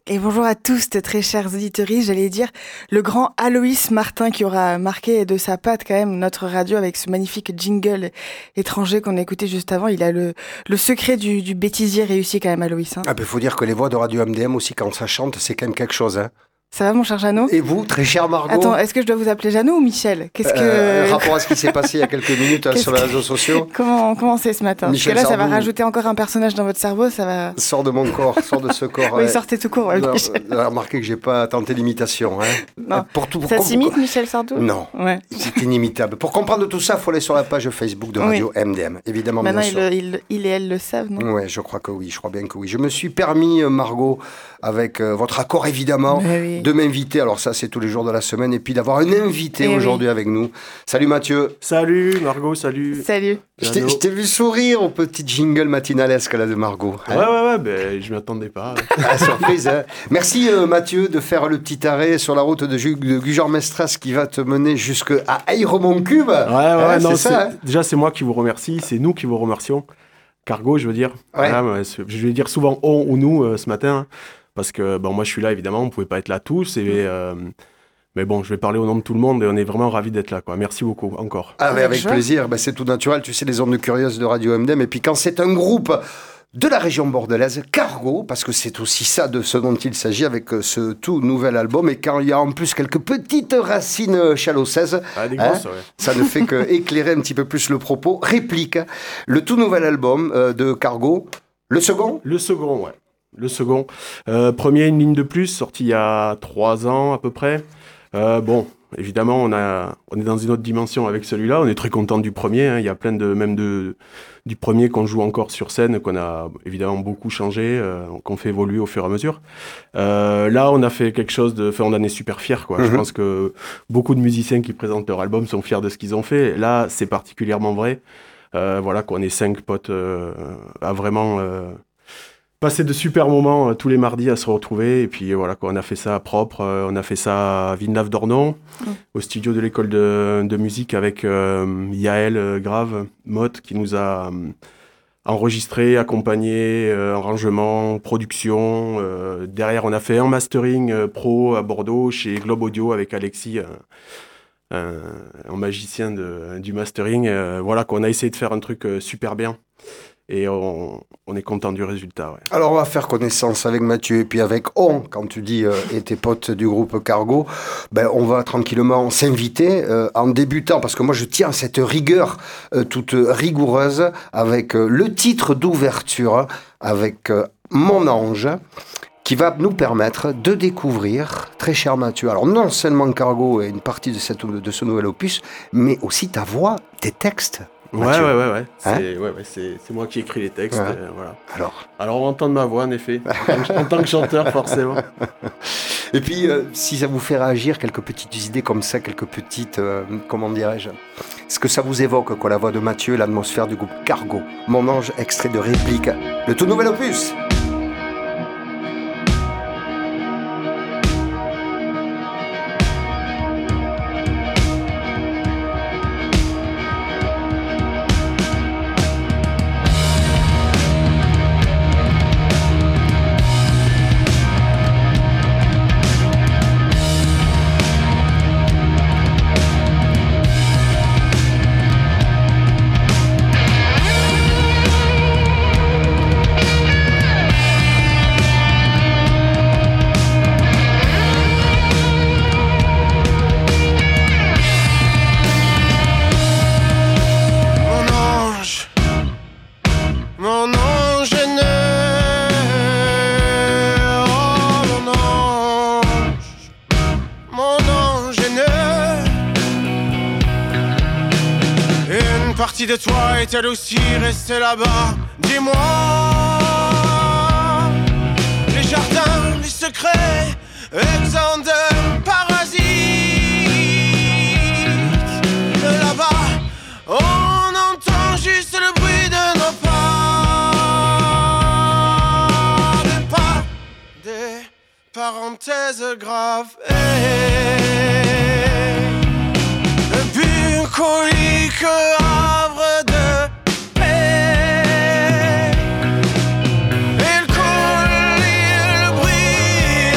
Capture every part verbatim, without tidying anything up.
Et bonjour à tous, très chers auditeurs, j'allais dire le grand Aloïs Martin qui aura marqué de sa patte quand même notre radio avec ce magnifique jingle étranger qu'on a écouté juste avant. Il a le, le secret du, du bêtisier réussi quand même, Aloïs. Hein. Ah ben, faut dire que les voix de Radio M D M aussi, quand ça chante, c'est quand même quelque chose. Hein. Ça va, mon cher Jeannot ? Et vous, très cher Margot ? Attends, est-ce que je dois vous appeler Jeannot ou Michel ? Qu'est-ce que... Euh, rapport à ce qui s'est passé il y a quelques minutes sur les réseaux sociaux. Comment, comment c'est ce matin ? Michel Parce que là, Sardou. Ça va rajouter encore un personnage dans votre cerveau, ça va... Sors de mon corps, sors de ce corps. Oui, ouais. sortez tout court, ouais, Non, Michel. vous avez remarqué que j'ai pas tenté l'imitation. Hein. Non. Pour tout, pour Ça com- s'imite, Michel Sardou ? Non, Ouais. c'est inimitable. Pour comprendre tout ça, il faut aller sur la page Facebook de Radio Oui. M D M, évidemment. Maintenant, bien il, sûr. il, il et elle le savent, non ? Oui, je crois que oui, je crois bien que oui. Je me suis permis, euh, Margot, avec euh, votre accord évidemment, Mais oui. de m'inviter. Alors ça, c'est tous les jours de la semaine. Et puis d'avoir un invité Eh aujourd'hui avec nous. Salut Mathieu. Salut Margot, salut. Salut. Je t'ai, je t'ai vu sourire au petit jingle matinalesque là de Margot. Ouais, ouais, ouais, ben, je m'y attendais pas. Ah, surprise, hein. Merci euh, Mathieu de faire le petit arrêt sur la route de, Ju- de Gujan-Mestras qui va te mener jusqu'à Aire-Mont-Cube. Ouais, ouais, Hein, non, c'est c'est- ça. Hein. déjà c'est moi qui vous remercie, c'est nous qui vous remercions. Cargo, je veux dire. Ouais. Voilà, ouais, c'est- je vais dire souvent on ou nous euh, ce matin, hein, parce que bon, moi je suis là évidemment, on pouvait pas être là tous, et, euh, mais bon, je vais parler au nom de tout le monde et on est vraiment ravis d'être là, quoi. Merci beaucoup encore. Ah, mais Avec avec joie. plaisir, ben, c'est tout naturel, tu sais, les ondes curieuses de Radio M D M. Et puis quand c'est un groupe de la région bordelaise, Cargo, parce que c'est aussi ça de ce dont il s'agit avec euh, ce tout nouvel album, et quand il y a en plus quelques petites racines euh, chalossaises, Ah, des hein, grosses, ouais. ça ne fait que éclairer un petit peu plus le propos. Réplique, le tout nouvel album euh, de Cargo, le second. Le second, ouais. Le second. Euh, premier, une ligne de plus, sorti il y a trois ans à peu près. Euh, bon, évidemment, on, a, on est dans une autre dimension avec celui-là. On est très content du premier. Hein. Il y a plein de, même de, du premier qu'on joue encore sur scène, qu'on a évidemment beaucoup changé, euh, qu'on fait évoluer au fur et à mesure. Euh, là, on a fait quelque chose de... Enfin, on en est super fiers, quoi. Mhm. Je pense que beaucoup de musiciens qui présentent leur album sont fiers de ce qu'ils ont fait. Là, c'est particulièrement vrai. Euh, voilà, qu'on est cinq potes euh, à vraiment... Euh, passer de super moments euh, tous les mardis à se retrouver. Et puis euh, voilà, quoi, on a fait ça propre. euh, on a fait ça à Villeneuve-d'Ornon, Mm. au studio de l'école de, de musique avec euh, Yael euh, Grave, Motte, qui nous a euh, enregistré, accompagné, euh, arrangement, production. Euh, derrière, on a fait un mastering euh, pro à Bordeaux chez Globe Audio avec Alexis, euh, un, un magicien de, du mastering. Euh, voilà, qu'on a essayé de faire un truc euh, super bien. Et on, on est content du résultat. Ouais. Alors on va faire connaissance avec Mathieu et puis avec on, quand tu dis euh, et tes potes du groupe Cargo, ben on va tranquillement s'inviter euh, en débutant, parce que moi je tiens à cette rigueur euh, toute rigoureuse avec euh, le titre d'ouverture, avec euh, Mon Ange, qui va nous permettre de découvrir, très cher Mathieu, alors non seulement Cargo et une partie de, cette, de ce nouvel opus, mais aussi ta voix, tes textes. Ouais, Mathieu. ouais, ouais, ouais. Hein C'est, ouais, ouais, c'est, c'est moi qui écris les textes. Ouais. euh, voilà. Alors, Alors on va entendre ma voix, en effet, en tant que, en tant que chanteur, forcément. et puis, euh, si ça vous fait réagir, quelques petites idées comme ça, quelques petites, euh, comment dirais-je, ce que ça vous évoque, quoi, la voix de Mathieu, l'atmosphère du groupe Cargo. Mon Ange, extrait de Réplique, le tout nouvel opus. Mon ange, mon ange aîné, oh mon ange, mon ange aîné. Une partie de toi est elle aussi restée là-bas, dis-moi. Les jardins, les secrets, exempts de parasites. Là-bas, on entend juste le bruit de nos pas. Des pas, des parenthèses graves. Le bucolique havre de paix. Et le collier, le bruit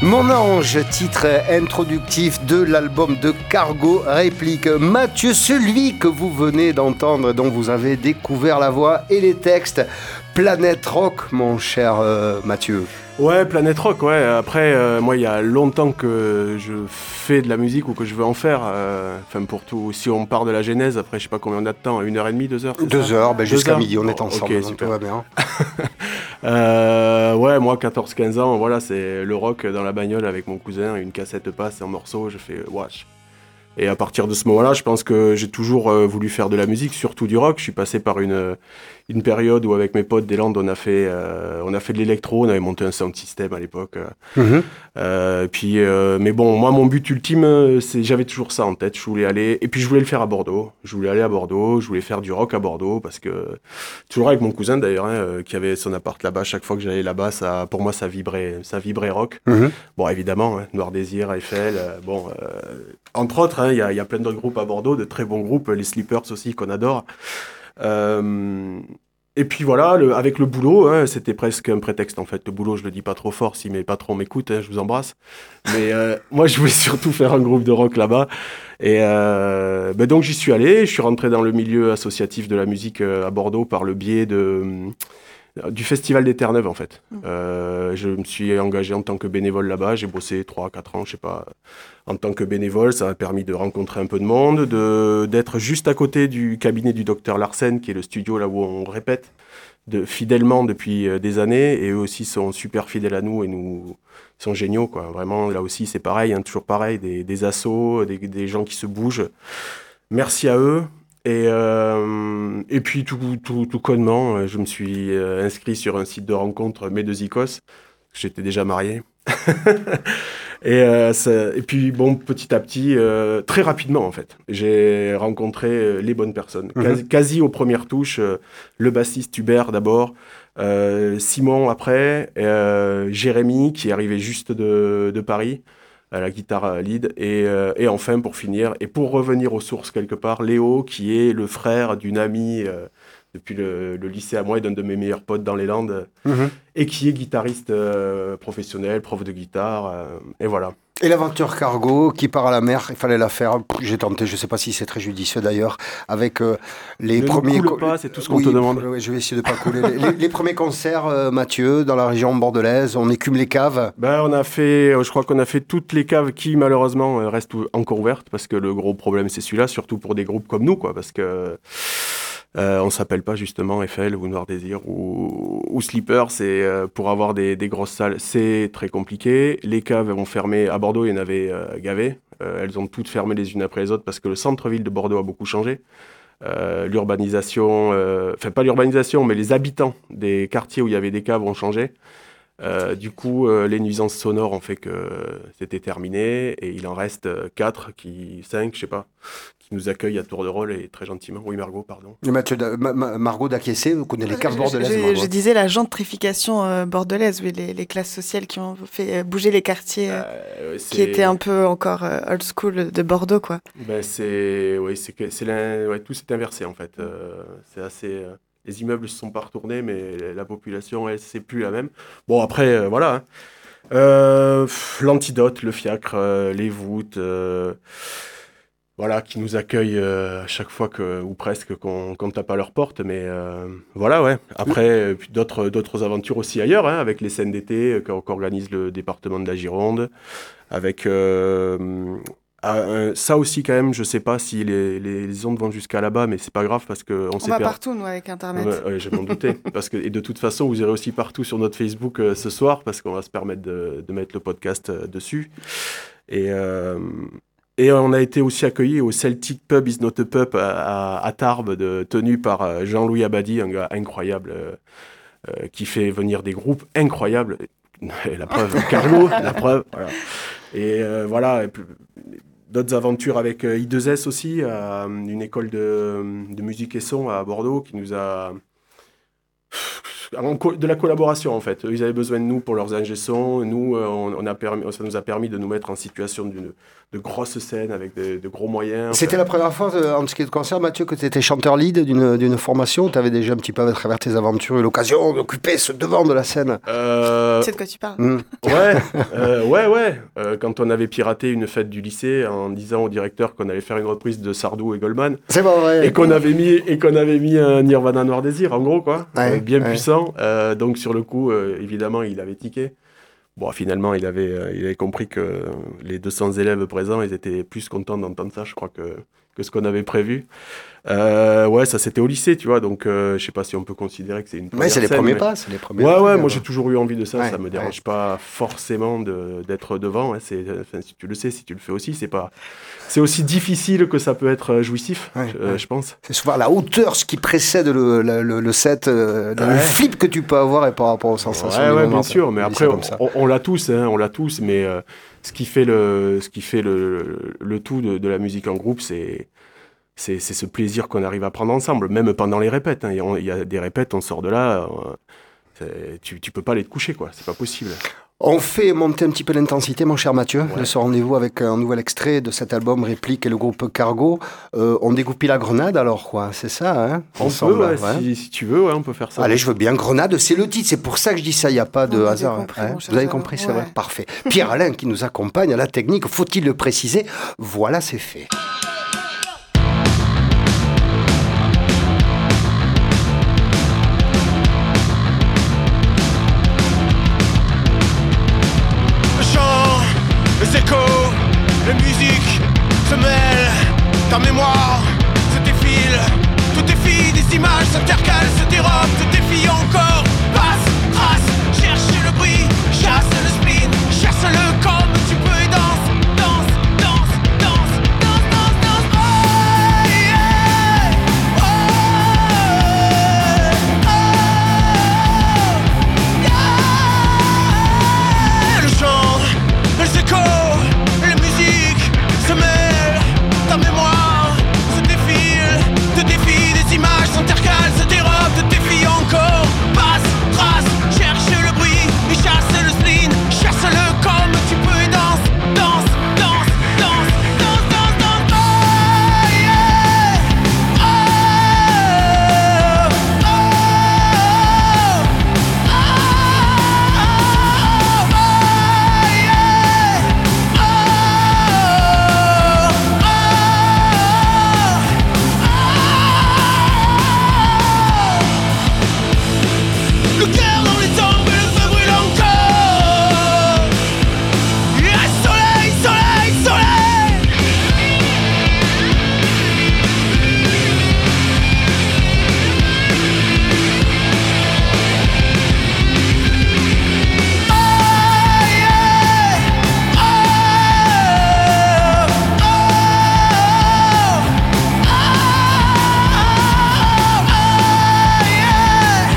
Mon ange, titre introductif de l'album de Cargo Réplique. Mathieu, celui que vous venez d'entendre, dont vous avez découvert la voix et les textes. Planète Rock, mon cher euh, Mathieu. Ouais, Planète Rock, ouais. Après, euh, moi, il y a longtemps que je fais de la musique ou que je veux en faire. Euh, enfin, pour tout, si on part de la genèse, après, je sais pas combien on a de temps, une heure et demie, deux heures, c'est Deux ça heures, ben Deux jusqu'à heures midi, on est Bon, ensemble, ok, donc super. tout va bien. euh, ouais, moi, quatorze quinze ans, voilà, c'est le rock dans la bagnole avec mon cousin, une cassette passe, un morceau, je fais wesh. Et à partir de ce moment-là, je pense que j'ai toujours euh, voulu faire de la musique, surtout du rock. Je suis passé par une, une période où, avec mes potes des Landes, on a fait, euh, on a fait de l'électro, on avait monté un sound system à l'époque. Mm-hmm. Euh, puis, euh, mais bon, moi, mon but ultime, c'est, j'avais toujours ça en tête. Je voulais aller, et puis je voulais le faire à Bordeaux. Je voulais aller à Bordeaux, je voulais faire du rock à Bordeaux, parce que, toujours avec mon cousin d'ailleurs, hein, euh, qui avait son appart là-bas. Chaque fois que j'allais là-bas, ça, pour moi, ça vibrait, ça vibrait rock. Mm-hmm. Bon, évidemment, hein, Noir Désir, Eiffel, euh, bon, euh, entre autres, il hein, y, y a plein d'autres groupes à Bordeaux, de très bons groupes, les Sleepers aussi, qu'on adore. Euh, et puis voilà, le, avec le boulot, hein, c'était presque un prétexte en fait. Le boulot, je le dis pas trop fort, si mes patrons m'écoutent, hein, je vous embrasse. Mais euh, moi, je voulais surtout faire un groupe de rock là-bas. Et euh, ben donc, j'y suis allé. Je suis rentré dans le milieu associatif de la musique euh, à Bordeaux par le biais de... du Festival des Terre-Neuve en fait. Mmh. Euh, je me suis engagé en tant que bénévole là-bas, j'ai bossé trois à quatre ans, je sais pas, en tant que bénévole. Ça m'a permis de rencontrer un peu de monde, de, d'être juste à côté du cabinet du docteur Larsen, qui est le studio là où on répète de, fidèlement depuis des années, et eux aussi sont super fidèles à nous et nous ils sont géniaux, quoi. Vraiment, là aussi c'est pareil, hein, toujours pareil, des, des assos, des, des gens qui se bougent. Merci à eux. Et, euh, et puis tout, tout, tout connement, je me suis euh, inscrit sur un site de rencontre Mes Deux Icos. J'étais déjà marié. et, euh, ça, et puis bon, petit à petit, euh, très rapidement en fait, j'ai rencontré les bonnes personnes. Mm-hmm. Quasi, quasi aux premières touches, euh, le bassiste Hubert d'abord, euh, Simon après, euh, Jérémy qui arrivait juste de, de Paris, à la guitare lead, et, euh, et enfin pour finir, et pour revenir aux sources quelque part, Léo qui est le frère d'une amie euh, depuis le, le lycée à moi et d'un de mes meilleurs potes dans les Landes, mmh. et qui est guitariste euh, professionnel, prof de guitare, euh, et voilà. Et l'aventure Cargo qui part à la mer, il fallait la faire. J'ai tenté, je ne sais pas si c'est très judicieux d'ailleurs, avec euh, les ne premiers. Ne coule pas, c'est tout ce qu'on oui, te demande. Oui, je vais essayer de ne pas couler. les, les premiers concerts, euh, Mathieu, dans la région bordelaise, on écume les caves. Ben, on a fait, je crois qu'on a fait toutes les caves qui malheureusement restent encore ouvertes, parce que le gros problème c'est celui-là, surtout pour des groupes comme nous, quoi, parce que. Euh, on s'appelle pas justement Eiffel ou Noir Désir ou, ou Sleeper, c'est euh, pour avoir des, des grosses salles, c'est très compliqué. Les caves vont fermer. À Bordeaux, il y en avait euh, gavé. Euh, elles ont toutes fermé les unes après les autres parce que le centre-ville de Bordeaux a beaucoup changé. Euh, l'urbanisation, euh, enfin pas l'urbanisation, mais les habitants des quartiers où il y avait des caves ont changé. Euh, du coup, euh, les nuisances sonores ont fait que c'était terminé et il en reste quatre, qui, cinq, je sais pas, qui nous accueillent à tour de rôle et très gentiment. Oui, Margot, pardon. Mathieu, Ma- Ma- Margot d'Acquiescé, vous connaissez les caves bordelaises. Je, je, je disais la gentrification euh, bordelaise, oui, les, les classes sociales qui ont fait bouger les quartiers, euh, euh, qui étaient un peu encore euh, old school de Bordeaux, quoi. Ben c'est, oui, c'est que c'est ouais, tout s'est inversé en fait. Euh, c'est assez. Euh... Les immeubles se sont pas retournés, mais la population, elle, c'est plus la même. Bon, après, euh, voilà. Hein. Euh, l'antidote, le fiacre, euh, les voûtes, euh, voilà, qui nous accueillent euh, à chaque fois que, ou presque, qu'on, qu'on tape à leur porte. Mais euh, voilà, ouais. Après, euh, puis d'autres, d'autres aventures aussi ailleurs, hein, avec les scènes d'été euh, qu'organise le département de la Gironde, avec. Euh, Euh, ça aussi quand même, je sais pas si les, les, les ondes vont jusqu'à là-bas, mais c'est pas grave parce que on, on s'est va per... partout nous avec internet. Ouais, ouais, je m'en doutais. Parce que et de toute façon, vous irez aussi partout sur notre Facebook euh, ce soir parce qu'on va se permettre de, de mettre le podcast euh, dessus. Et euh, et on a été aussi accueillis au Celtic Pub Is Not a Pub à, à, à Tarbes, de, tenu par Jean-Louis Abadi, un gars incroyable euh, euh, qui fait venir des groupes incroyables. La preuve, Cargo, la preuve. Voilà. Et euh, voilà. Et puis, d'autres aventures avec euh, I deux S aussi, euh, une école de, de musique et son à Bordeaux qui nous a... en co- de la collaboration en fait. Eux, ils avaient besoin de nous pour leurs ingé sons. Nous, euh, on, on a permis, ça nous a permis de nous mettre en situation d'une de grosses scènes avec de, de gros moyens. C'était la première fois, euh, en ce qui te concerne, Mathieu, que tu étais chanteur lead d'une, d'une formation. Tu avais déjà un petit peu, à travers tes aventures, eu l'occasion d'occuper ce devant de la scène. Euh, Tu sais de quoi tu parles. Mmh. Ouais, euh, ouais, ouais. Euh, quand on avait piraté une fête du lycée en disant au directeur qu'on allait faire une reprise de Sardou et Goldman C'est pas vrai. et qu'on avait mis et qu'on avait mis un Nirvana Noir Désir, en gros quoi, Ouais, euh, bien ouais. puissant. Euh, donc sur le coup, euh, évidemment, il avait tiqué. Bon, finalement, il avait, euh, il avait compris que les deux cents élèves présents, ils étaient plus contents d'entendre ça, je crois, que, que ce qu'on avait prévu. Euh, ouais, ça c'était au lycée, tu vois, donc euh, je sais pas si on peut considérer que c'est une Mais première c'est les scène, premiers mais- pas, c'est les premiers Ouais, pas, ouais, euh, moi j'ai toujours eu envie de ça, Ouais, ça me dérange ouais. pas forcément de, d'être devant. Hein, c'est, enfin, si tu le sais, si tu le fais aussi, c'est pas, c'est aussi difficile que ça peut être euh, jouissif, Ouais, je, euh, ouais. je pense. C'est souvent la hauteur, ce qui précède le, le, le, le set, euh, le Ouais. flip que tu peux avoir et par rapport aux sensations. Ouais, du ouais, moment. bien sûr, mais On dit après, ça on, comme ça. on- on l'a tous, hein, on l'a tous, mais euh, ce qui fait le, ce qui fait le, le tout de, de la musique en groupe, c'est, c'est, c'est ce plaisir qu'on arrive à prendre ensemble, même pendant les répètes. hein. Il y a- il y a des répètes, on sort de là, euh, c'est- tu, tu peux pas aller te coucher, quoi, c'est pas possible. On fait monter un petit peu l'intensité, mon cher Mathieu, Ouais. de ce rendez-vous avec un nouvel extrait de cet album Réplique et le groupe Cargo. Euh, on dégoupille la grenade alors, quoi, c'est ça, hein On ensemble, peut, ouais, ouais. Si, si tu veux, ouais, on peut faire ça. Allez, je veux bien. Grenade, c'est le titre. C'est pour ça que je dis ça. Il n'y a pas de On avait hasard. compris, hein. mon cher Vous avez Jean. compris, c'est Ouais. vrai. Parfait. Pierre-Alain qui nous accompagne à la technique. Faut-il le préciser? Voilà, c'est fait. Le chant, les échos, les musiques se mêlent. Ta mémoire se défile. Tout défie, des images s'intercalent, se dérobent, tout défie encore. Passe, trace, cherche le bruit, chasse le spleen, chasse-le comme tu peux et danse, danse, danse, danse, danse, danse, danse. Oh, yeah. Oh, oh, yeah. Le chant, les échos, les musiques se mêlent. Ta mémoire se défile, te défie, des images s'intercalent, se dérobent, te défie encore. Passe, trace, cherche le bruit et chasse le spleen, chasse-le comme tu peux et danse, danse, danse, danse, danse, danse, danse. Oh, yeah. Oh, oh, oh, oh, yeah. Le cœur dans les tombes et le feu brûle encore. Et soleil, soleil, soleil. Oh, yeah. Oh, oh, oh, oh, yeah.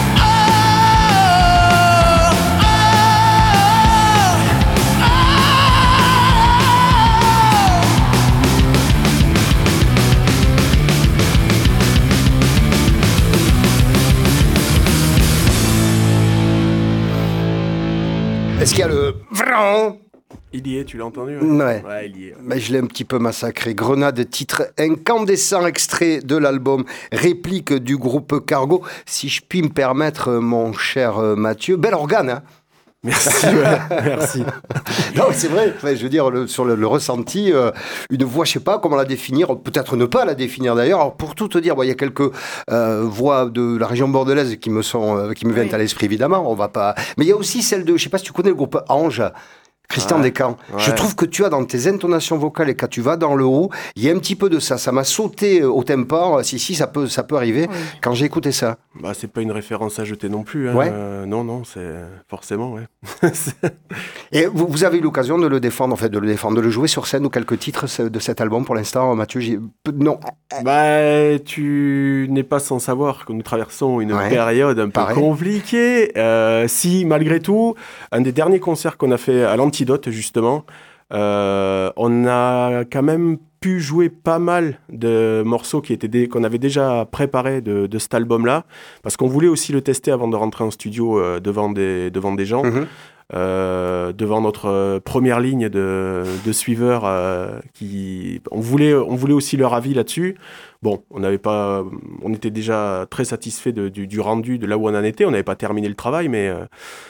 Est-ce qu'il y a le vraiment? Il y est, tu l'as entendu? Ouais. Ouais, il y est. Mais je l'ai un petit peu massacré. Grenade, titre incandescent, extrait de l'album Réplique du groupe Cargo. Si je puis me permettre, mon cher euh, Mathieu, bel organe, hein. Merci, ouais, merci. Non, c'est vrai. Enfin, je veux dire, le- sur le, le ressenti, euh, une voix, je sais pas comment la définir, peut-être ne pas la définir d'ailleurs. Alors, pour tout te dire, bon, il y a quelques euh, voix de la région bordelaise qui me sont, euh, qui me viennent Oui. à l'esprit, évidemment. On va pas. Mais il y a aussi celle de, je sais pas si tu connais le groupe Ange. Christian Ouais. Descamps, Ouais. je trouve que tu as dans tes intonations vocales et quand tu vas dans le haut, il y a un petit peu de ça. Ça m'a sauté euh, au tympan. Si, si, ça peut, ça peut arriver Oui. quand j'ai écouté ça. Bah, c'est pas une référence à jeter non plus. Hein. Ouais. Euh, non, non, c'est forcément, ouais. Et vous, vous avez eu l'occasion de le défendre, en fait, de le défendre, de le jouer sur scène ou quelques titres ce- de cet album pour l'instant, Mathieu? j'ai- Non. Bah, tu n'es pas sans savoir que nous traversons une Ouais. période un peu Pareil. compliquée. Euh, si, malgré tout, un des derniers concerts qu'on a fait à l'Antidote, justement, Euh, on a quand même pu jouer pas mal de morceaux qui étaient des, qu'on avait déjà préparés de, de cet album-là, parce qu'on voulait aussi le tester avant de rentrer en studio euh, devant, des, devant des gens, mmh. euh, devant notre euh, première ligne de, de suiveurs. Euh, qui, on, voulait, on voulait aussi leur avis là-dessus. Bon, on n'avait pas, on était déjà très satisfait de, du, du rendu, de là où on en était. On n'avait pas terminé le travail, mais... Euh,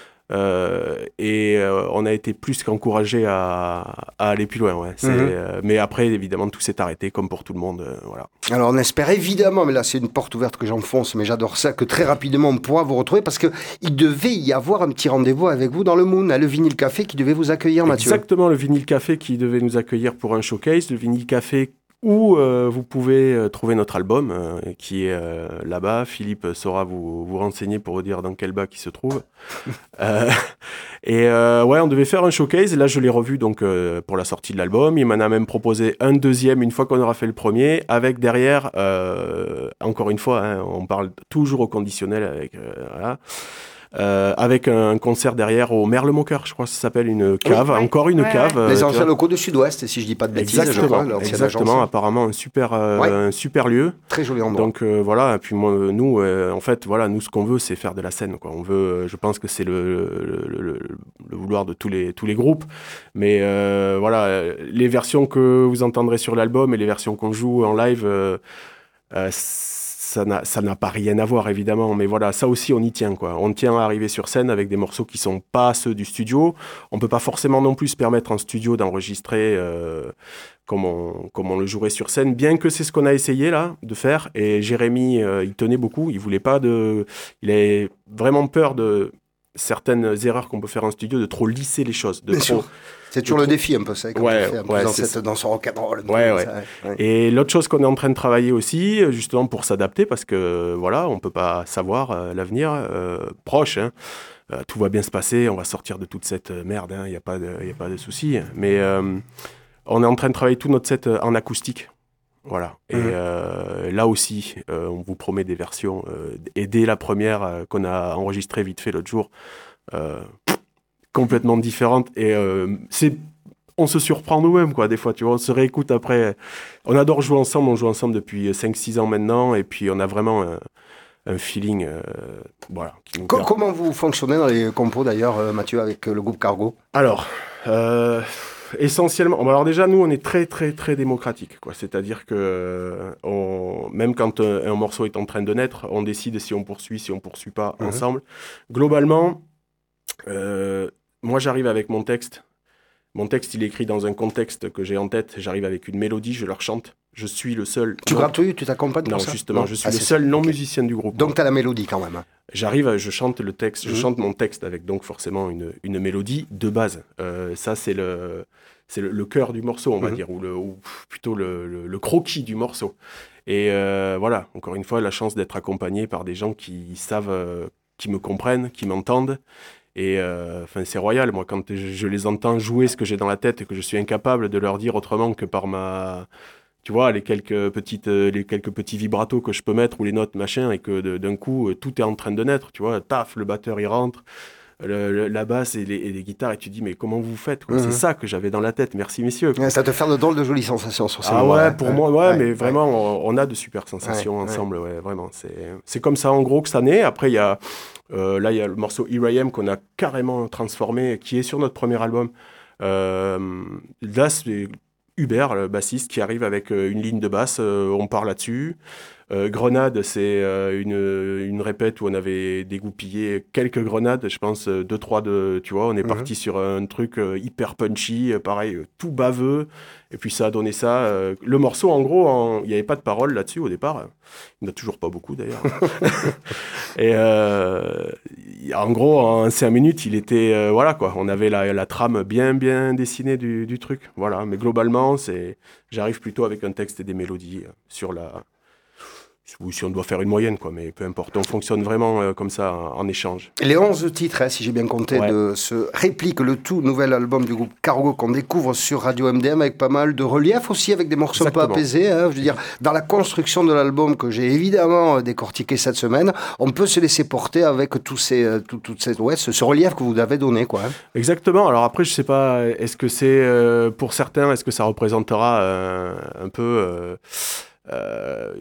Euh, et euh, on a été plus qu'encouragés à, à aller plus loin. Ouais. C'est, mmh. euh, mais après, évidemment, tout s'est arrêté, comme pour tout le monde. Euh, voilà. Alors, on espère évidemment, mais là, c'est une porte ouverte que j'enfonce, mais j'adore ça, que très rapidement, on pourra vous retrouver, parce qu'il devait y avoir un petit rendez-vous avec vous dans le Moon, à le Vinyle Café, qui devait vous accueillir, Mathieu. Exactement, le Vinyle Café qui devait nous accueillir pour un showcase. Le Vinyle Café où euh, vous pouvez euh, trouver notre album euh, qui est euh, là-bas. Philippe saura vous, vous renseigner pour vous dire dans quel bac il se trouve. euh, et euh, ouais, on devait faire un showcase. Là, je l'ai revu donc, euh, pour la sortie de l'album. Il m'en a même proposé un deuxième une fois qu'on aura fait le premier, avec derrière, euh, encore une fois, hein, on parle toujours au conditionnel avec... Euh, voilà. Euh, avec un concert derrière au Merle-Moqueur, je crois que ça s'appelle, une cave, oui, encore une ouais, cave. Ouais. Les euh, anciens locaux de Sud-Ouest, si je dis pas de bêtises. Exactement, je crois, exactement apparemment un super, euh, ouais. un super lieu. Très joli endroit. Donc euh, voilà, et puis moi, nous, euh, en fait, voilà, nous, ce qu'on veut, c'est faire de la scène, quoi. On veut, euh, je pense que c'est le, le, le, le vouloir de tous les, tous les groupes, mais euh, voilà, les versions que vous entendrez sur l'album et les versions qu'on joue en live, euh, euh, Ça n'a, ça n'a pas rien à voir, évidemment, mais voilà, ça aussi, on y tient, quoi. On tient à arriver sur scène avec des morceaux qui ne sont pas ceux du studio. On ne peut pas forcément non plus se permettre en studio d'enregistrer euh, comme, on, comme on le jouerait sur scène, bien que c'est ce qu'on a essayé, là, de faire. Et Jérémy, euh, il tenait beaucoup. Il voulait pas de... Il avait vraiment peur de certaines erreurs qu'on peut faire en studio, de trop lisser les choses. De Bien trop... sûr. C'est toujours le défi un peu ça, quand ouais, on fait un ouais, peu dans, cette, dans son rock'n'roll. Ouais, ouais. ouais. Et l'autre chose qu'on est en train de travailler aussi, justement pour s'adapter, parce que voilà, on peut pas savoir euh, l'avenir euh, proche. Hein. Euh, tout va bien se passer, on va sortir de toute cette merde, il hein, n'y a pas de, y a pas de souci. Mais euh, on est en train de travailler tout notre set en acoustique. Voilà. Et mmh. euh, là aussi, euh, on vous promet des versions. Euh, et dès la première euh, qu'on a enregistrée vite fait l'autre jour, euh, complètement différente. Et euh, c'est, on se surprend nous-mêmes, quoi, des fois. Tu vois, on se réécoute après. On adore jouer ensemble. On joue ensemble depuis cinq six ans maintenant. Et puis, on a vraiment un, un feeling. Euh, voilà, qui nous Com- comment vous fonctionnez dans les compos, d'ailleurs, euh, Mathieu, avec euh, le groupe Cargo ? Alors. Euh, Essentiellement, alors déjà nous on est très très très démocratique, quoi. C'est-à-dire que on, même quand un, un morceau est en train de naître, on décide si on poursuit, si on poursuit pas mmh. ensemble. Globalement, euh, moi j'arrive avec mon texte. Mon texte il est écrit dans un contexte que j'ai en tête. J'arrive avec une mélodie, je leur chante. Je suis le seul. Tu gratouilles, tu t'accompagnes Non, pour ça justement, non je suis ah, le seul ça. non okay. musicien du groupe. Donc tu as la mélodie quand même. J'arrive, je chante le texte, je mmh. chante mon texte avec donc forcément une, une mélodie de base. Euh, ça c'est le c'est le, le cœur du morceau, on va mmh. dire, ou, le, ou plutôt le, le, le croquis du morceau. Et euh, voilà, encore une fois, la chance d'être accompagné par des gens qui savent, euh, qui me comprennent, qui m'entendent. Et euh, c'est royal, moi, quand je, je les entends jouer ce que j'ai dans la tête et que je suis incapable de leur dire autrement que par ma... Tu vois, les quelques, petites, les quelques petits vibratos que je peux mettre ou les notes, machin, et que de, d'un coup, tout est en train de naître, tu vois. Taf, le batteur, il rentre. Le, le, la basse et les, et les guitares, et tu dis mais comment vous faites quoi ? Mmh. C'est ça que j'avais dans la tête, merci messieurs. Ouais, ça te fait de drôles de jolies sensations sur ces ah moments. ouais, hein. pour ouais, moi, ouais, ouais mais ouais. vraiment, on, on a de super sensations ouais, ensemble, ouais. ouais, vraiment. C'est, c'est comme ça en gros que ça naît. Après, il y a, euh, là, il y a le morceau Here I Am qu'on a carrément transformé, qui est sur notre premier album. Euh, là, c'est Hubert, le bassiste, qui arrive avec une ligne de basse, euh, on part là-dessus. Euh, Grenade, c'est euh, une, une répète où on avait dégoupillé quelques grenades, je pense deux, trois, de, tu vois, on est mmh. parti sur un truc euh, hyper punchy, pareil, tout baveux, et puis ça a donné ça. Euh, le morceau, en gros, il n'y avait pas de paroles là-dessus au départ, il n'y en a toujours pas beaucoup d'ailleurs. Et euh, en gros, en cinq minutes, il était, euh, voilà quoi, on avait la, la trame bien, bien dessinée du, du truc, voilà, mais globalement, c'est, j'arrive plutôt avec un texte et des mélodies sur la... ou si on doit faire une moyenne, quoi, mais peu importe. On fonctionne vraiment euh, comme ça en, en échange. Les onze titres, hein, si j'ai bien compté, ouais. de ce Réplique, le tout nouvel album du groupe Cargo qu'on découvre sur Radio M D M avec pas mal de relief aussi, avec des morceaux Exactement. un peu apaisés. Hein, je veux dire, dans la construction de l'album que j'ai évidemment décortiqué cette semaine, on peut se laisser porter avec tous ces, tout, tout ces, ouais, ce, ce relief que vous avez donné, quoi. Hein. Exactement. Alors après, je sais pas, est-ce que c'est euh, pour certains, est-ce que ça représentera euh, un peu euh, euh,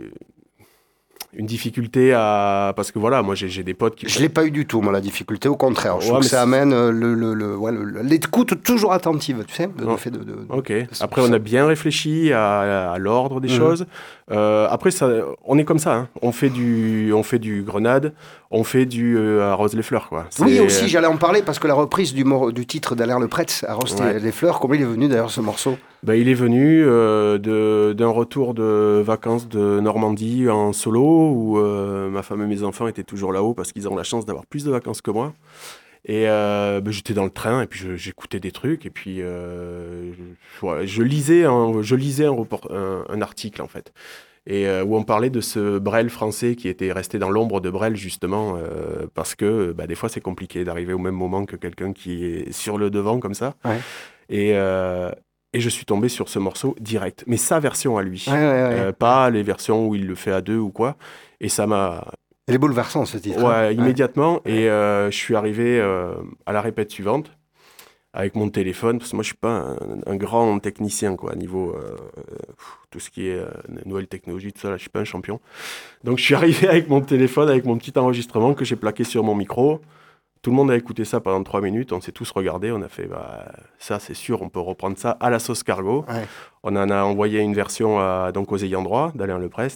une difficulté à... Parce que voilà, moi j'ai, j'ai des potes qui... Je ne l'ai pas eu du tout, moi, la difficulté, au contraire. Je ouais, trouve que ça c'est... amène le, le, le, ouais, le, l'écoute toujours attentive, tu sais, le, le fait de... de ok. De après, on a bien réfléchi à, à l'ordre des mmh. choses. Euh, après, ça, on est comme ça, hein. on, fait du, on fait du Grenade, on fait du euh, Arrose les fleurs, quoi. C'est... Oui, aussi, j'allais en parler, parce que la reprise du, mor- du titre d'Alain Lepretz, Arrose ouais. les fleurs, comment il est venu d'ailleurs ce morceau ? Ben, il est venu euh, de, d'un retour de vacances de Normandie en solo, où euh, ma femme et mes enfants étaient toujours là-haut parce qu'ils ont la chance d'avoir plus de vacances que moi. Et euh, ben, j'étais dans le train et puis je, j'écoutais des trucs et puis euh, je, ouais, je lisais, un, je lisais un, report, un, un article en fait. Et euh, où on parlait de ce Brel français qui était resté dans l'ombre de Brel justement euh, parce que bah, des fois c'est compliqué d'arriver au même moment que quelqu'un qui est sur le devant comme ça. Ouais. Et euh, Et je suis tombé sur ce morceau direct. Mais sa version à lui. Ouais, ouais, ouais. Euh, pas les versions où il le fait à deux ou quoi. Et ça m'a... Elle est bouleversante, ce titre. Ouais, hein. immédiatement. Ouais. Et euh, je suis arrivé euh, à la répète suivante avec mon téléphone. Parce que moi, je suis pas un, un grand technicien, quoi. Niveau euh, tout ce qui est euh, nouvelle technologie, tout ça, là, je suis pas un champion. Donc, je suis arrivé avec mon téléphone, avec mon petit enregistrement que j'ai plaqué sur mon micro. Tout le monde a écouté ça pendant trois minutes, on s'est tous regardés, on a fait bah, ça c'est sûr, on peut reprendre ça à la sauce Cargo. Ouais. On en a envoyé une version à, donc aux ayants droit d'Alain Lepretz,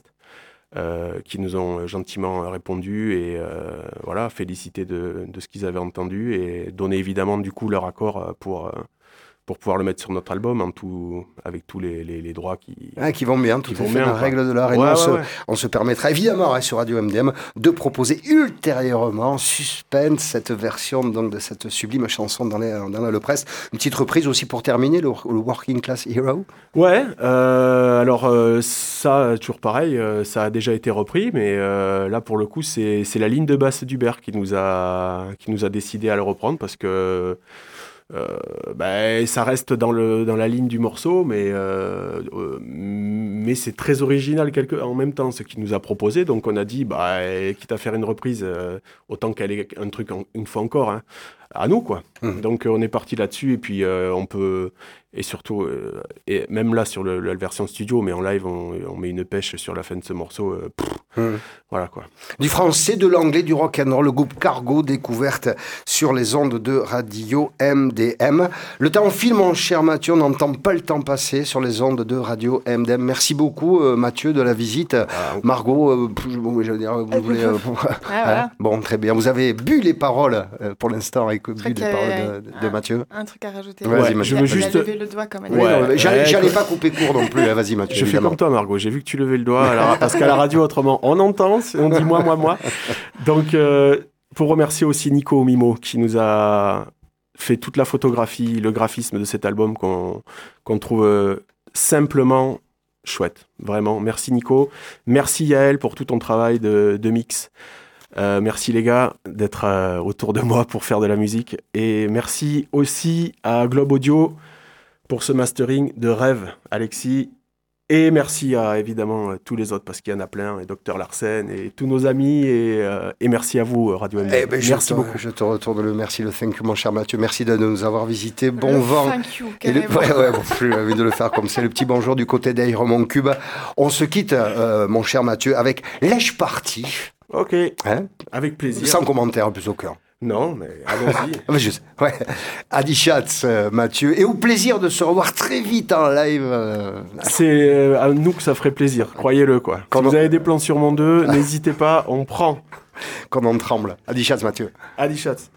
euh, qui nous ont gentiment répondu et euh, voilà, félicité de, de ce qu'ils avaient entendu et donné évidemment du coup leur accord pour, pour pouvoir le mettre sur notre album en tout, avec tous les, les, les droits qui, ah, qui vont bien, tout à fait, la règle de l'art. Et ouais, nous, on, ouais, se, ouais. on se permettra évidemment hein, sur Radio M D M de proposer ultérieurement, suspense, cette version donc, de cette sublime chanson d'Alain Lepretz. Une petite reprise aussi pour terminer, le, le Working Class Hero. Ouais, euh, alors euh, ça, toujours pareil, euh, ça a déjà été repris, mais euh, là pour le coup, c'est, c'est la ligne de basse d'Hubert qui nous a, qui nous a décidé à le reprendre parce que Euh, bah, ça reste dans, le, dans la ligne du morceau, mais, euh, euh, mais c'est très original quelque, en même temps, ce qu'il nous a proposé. Donc on a dit, bah, quitte à faire une reprise, euh, autant qu'elle ait un truc en, une fois encore, hein, à nous, quoi. Mmh. Donc on est parti là-dessus, et puis euh, on peut... Et surtout, euh, et même là, sur le, la version studio, mais en live, on, on met une pêche sur la fin de ce morceau. Euh, pff, mmh. Voilà, quoi. Du français, de l'anglais, du rock'n'roll, le groupe Cargo, découverte sur les ondes de Radio M D M. Le temps file, mon cher Mathieu, on n'entend pas le temps passer sur les ondes de Radio M D M. Merci beaucoup, euh, Mathieu, de la visite. Ah, Margot, euh, bon, je veux dire, vous voulez... Euh, ah, voilà. hein bon, très bien. Vous avez bu les paroles, euh, pour l'instant, avec bu les paroles de, de, de un, Mathieu. Un truc à rajouter. Vas-y, ouais, je veux juste... le doigt comme elle ouais, ouais, ouais, j'allais, j'allais pas couper court non plus. Vas-y, Mathieu. Je évidemment. Fais comme toi, Margot. J'ai vu que tu levais le doigt. Alors, parce qu'à la radio, autrement, on entend. On dit moi, moi, moi. Donc, euh, pour remercier aussi Nico Mimo qui nous a fait toute la photographie, le graphisme de cet album qu'on, qu'on trouve euh, simplement chouette. Vraiment. Merci, Nico. Merci, Yael, pour tout ton travail de, de mix. Euh, merci les gars d'être euh, autour de moi pour faire de la musique. Et merci aussi à Globe Audio pour ce mastering de rêve, Alexis. Et merci à évidemment tous les autres, parce qu'il y en a plein, et Docteur Larsen, et tous nos amis, et, euh, et merci à vous, Radio M D M. Eh ben, merci je te, beaucoup. Je te retourne le merci, le thank you, mon cher Mathieu. Merci de nous avoir visités. Bon le vent. Thank you, et le, ouais, ouais, bon, j'ai envie de le faire comme c'est le petit bonjour du côté d'Aéroman Cube. On se quitte, euh, mon cher Mathieu, avec Lèche Party. Ok, hein avec plaisir. Sans commentaire, plus au cœur. Non, mais allons-y. mais je sais, ouais. Adi Schatz, euh, Mathieu, et au plaisir de se revoir très vite en live. Euh... C'est euh, à nous que ça ferait plaisir, croyez-le, quoi. Quand si on... vous avez des plans sur mon deux, n'hésitez pas, on prend. Quand on tremble. Adi Schatz, Mathieu. Adi Schatz.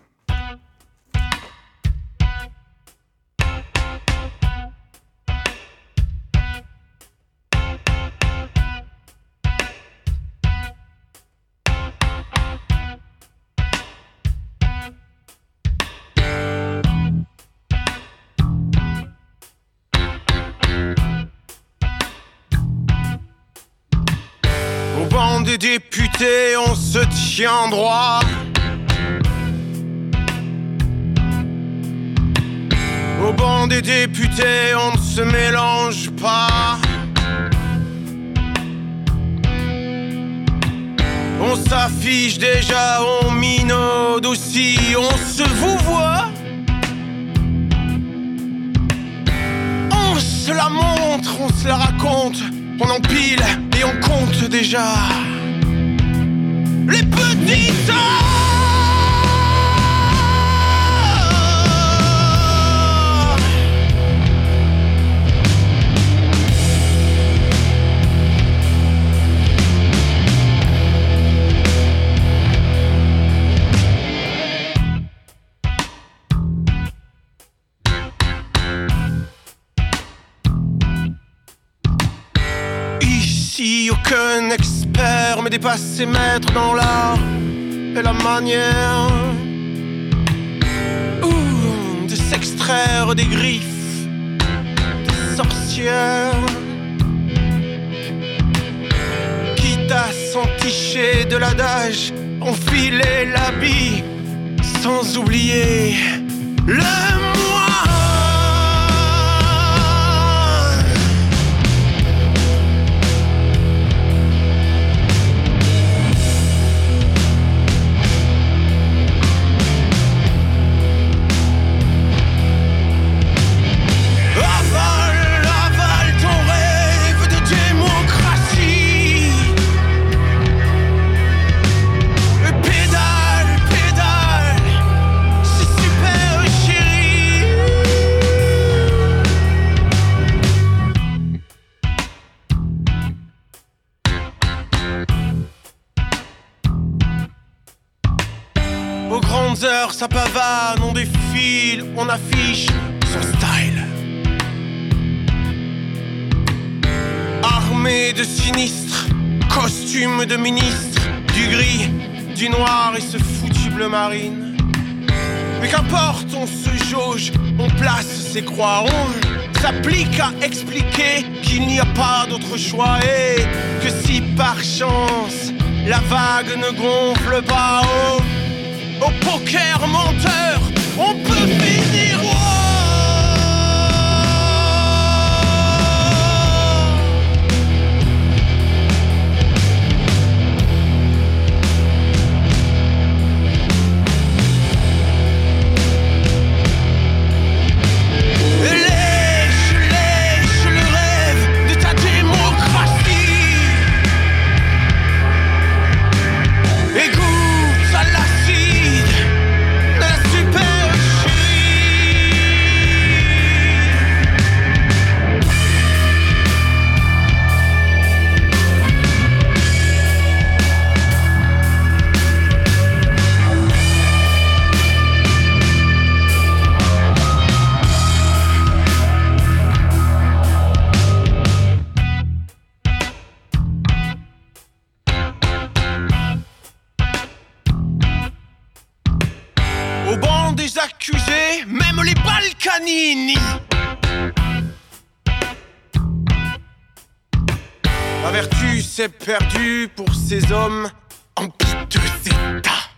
des députés, on se tient droit. Au banc des députés, on ne se mélange pas. On s'affiche déjà, on minaude aussi, on se vouvoie. On se la montre, on se la raconte, on empile et on compte déjà les petits temps. Aucun expert mais dépasse ses maîtres dans l'art et la manière Ouh, de s'extraire des griffes des sorcières, quitte à s'enticher de l'adage, enfiler l'habit sans oublier le moi. Ça pavane, on défile, on affiche son style. Armé de sinistres, costume de ministre, du gris, du noir et ce foutu bleu marine. Mais qu'importe, on se jauge, on place ses croix, on s'applique à expliquer qu'il n'y a pas d'autre choix et que si par chance la vague ne gonfle pas haut, au poker menteur, on peut finir wow. Lèche, lèche le rêve de ta démocratie et goûte à l'acide de la supercherie. Au banc des accusés, même les Balkanini. La vertu s'est perdue pour ces hommes en piteux état.